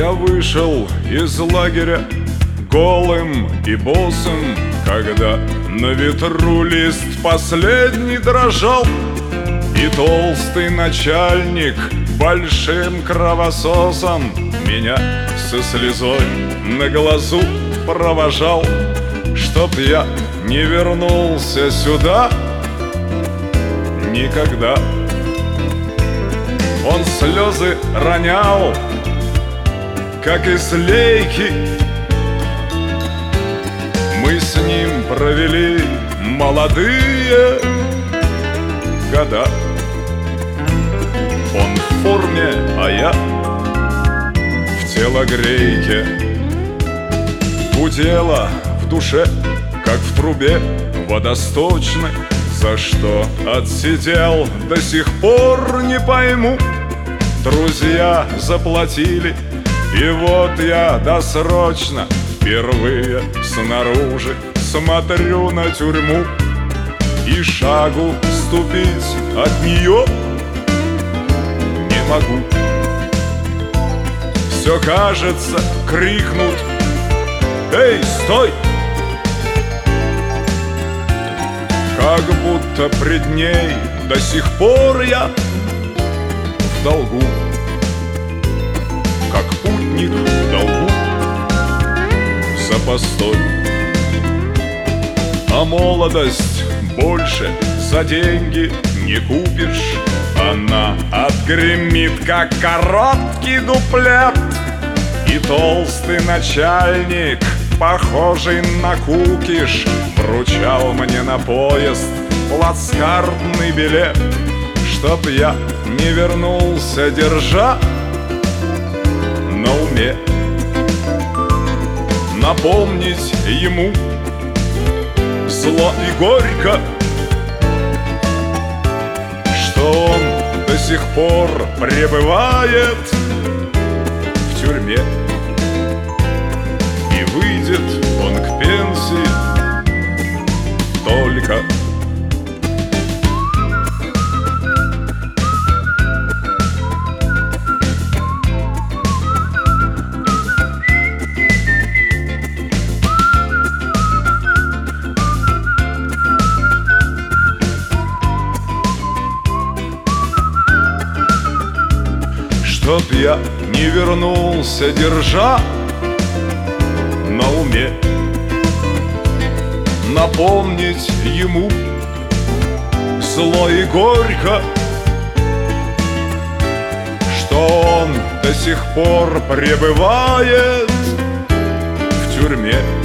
Я вышел из лагеря голым и босым, когда на ветру лист последний дрожал, и толстый начальник большим кровососом меня со слезой на глазу провожал, чтоб я не вернулся сюда никогда. Он слезы ронял, как из лейки. Мы с ним провели молодые года. Он в форме, а я в телогрейке. Гудело в душе, как в трубе водосточной. За что отсидел, до сих пор не пойму. Друзья заплатили, и вот я досрочно впервые снаружи смотрю на тюрьму. И шагу ступить от нее не могу. Все кажется, крикнут: «Эй, стой!» Как будто пред ней до сих пор я в долгу, как путник в долгу за постой. А молодость больше за деньги не купишь. Она отгремит, как короткий дуплет. И толстый начальник, похожий на кукиш, вручал мне на поезд плацкартный билет, чтоб я не вернулся, держа на уме напомнить ему зло и горько, что он до сих пор пребывает в тюрьме. И выйдет он к пенсии только чтоб я не вернулся, держа на уме напомнить ему зло и горько, что он до сих пор пребывает в тюрьме.